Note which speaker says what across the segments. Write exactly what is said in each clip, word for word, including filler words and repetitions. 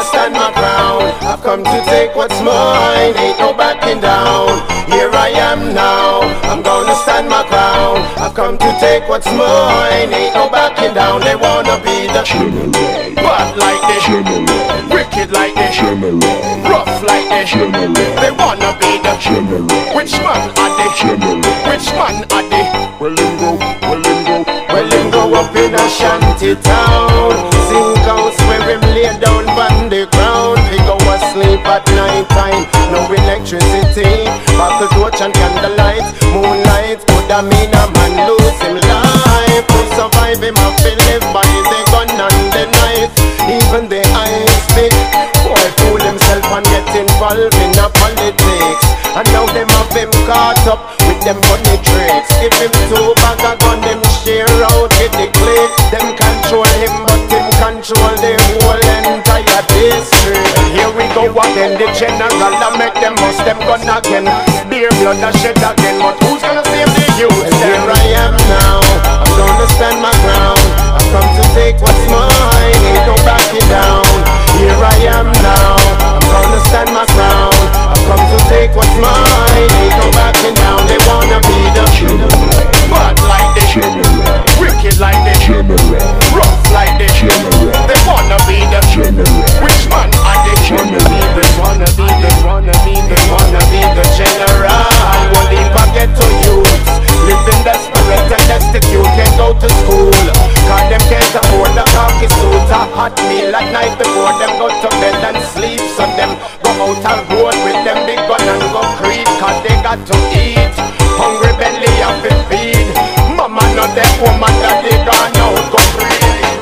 Speaker 1: stand my ground. I've come to take what's mine, ain't no backing down. Here I am now, I'm gonna stand my ground. I've come to take what's mine, ain't no backing down. They wanna be the bad like this, wicked like this, rough like this. They wanna be the which man are they? Which man are they? Well him go, well him go, well him go up in a shanty town. Sing house where him lay down on the ground. He go asleep at night time, no electricity, buckle torch and candlelight, moonlight. Could I mean a man lose him life? To survive him have to live by the gun and the knife. Even the eyes big, boy fool himself and get involved in a politics. And now them have him caught up with them funny tricks. Give him two bag of gun, them share out with the click. Them control him but him control the whole entire district. Here we go again, the general I make them bust them gun again. Beer blood a shed again, but who's gonna save the youth? Well, here I am now, I'm gonna stand my ground. I've come to take what's mine, ain't no backing down. Here I am now, I'm gonna stand my ground. I've come to take what's mine, ain't no backing down. They wanna be the bad like this, wicked like this, rough like this. They wanna be the which man are they? They wanna be, they wanna be, they wanna be the general. Won't even get to youth, living desperate and destitute, can't go to school, cause them can't afford the khaki suit. A hot meal at night before them go to bed and sleep. So them go out and road with them big gun and go creep, cause they got to eat. Hungry belly have to feed. Mama not that woman that they gone out go free.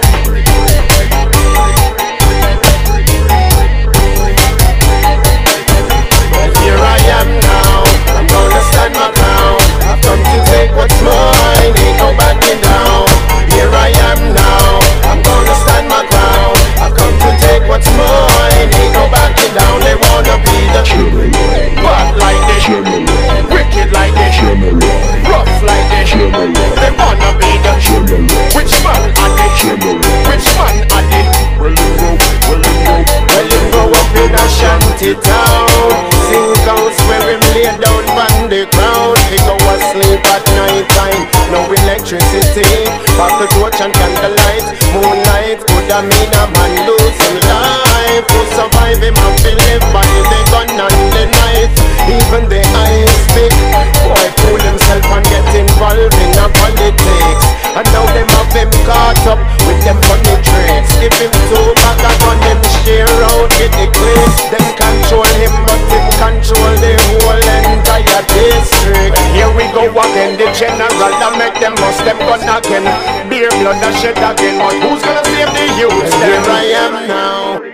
Speaker 1: Well, here I am now, I'm gonna stand my ground. I've come to take what's mine, ain't no backing down. Here I am now, I'm gonna stand my ground. I've come to take what's mine, ain't no backing down. They wanna be the bad like this, wicked like this, rough like this. They wanna be the which man are they? Which man are they? Well him go, well him go, well him go up in a shanty town. Sing house where him lay down on the ground. He go asleep at night time, no electricity, buckle torch and candlelight, moonlight. Could I mean a man lose him life? To survive him have to live by the gun and the knife. Even the eyes big, boy fool himself and get involved in a politics. And now them have him caught up with them funny tricks. Give him two bag of gun, them share out with the clips. Them control him but him control the whole entire district. Here we go again, the general I make them bust them gun again. Beer blood a shed again, but who's gonna save the youth? Here I am now.